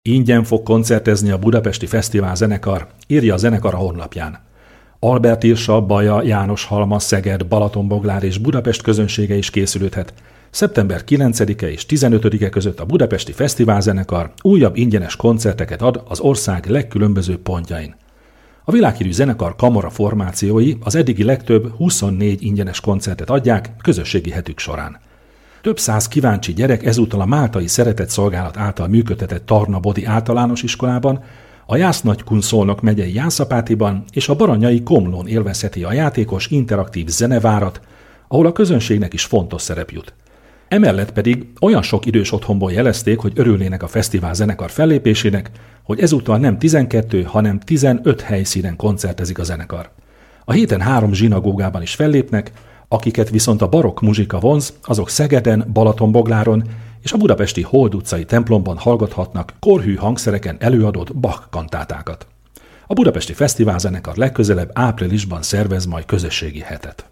Ingyen fog koncertezni a Budapesti Fesztivál zenekar, írja a zenekar a honlapján. Albert Irsa, Baja, János Halma, Szeged, Balatonboglár és Budapest közönsége is készülődhet. Szeptember 9-e és 15-e között a Budapesti Fesztivál zenekar újabb ingyenes koncerteket ad az ország legkülönbözőbb pontjain. A világhírű zenekar kamara formációi az eddigi legtöbb 24 ingyenes koncertet adják közösségi hetük során. Több száz kíváncsi gyerek ezúttal a Máltai Szeretett Szolgálat által működtetett Tarnabodi általános iskolában, a Jász-Nagykun-Szolnok megyei Jászapátiban és a Baranyai Komlón élvezheti a játékos interaktív zenevárat, ahol a közönségnek is fontos szerep jut. Emellett pedig olyan sok idős otthonból jelezték, hogy örülnének a fesztivál zenekar fellépésének, hogy ezúttal nem 12, hanem 15 helyszínen koncertezik a zenekar. A héten 3 zsinagógában is fellépnek, akiket viszont a barokk muzsika vonz, azok Szegeden, Balatonbogláron és a budapesti Hold utcai templomban hallgathatnak korhű hangszereken előadott Bach kantátákat. A Budapesti Fesztivál zenekar legközelebb áprilisban szervez majd közösségi hetet.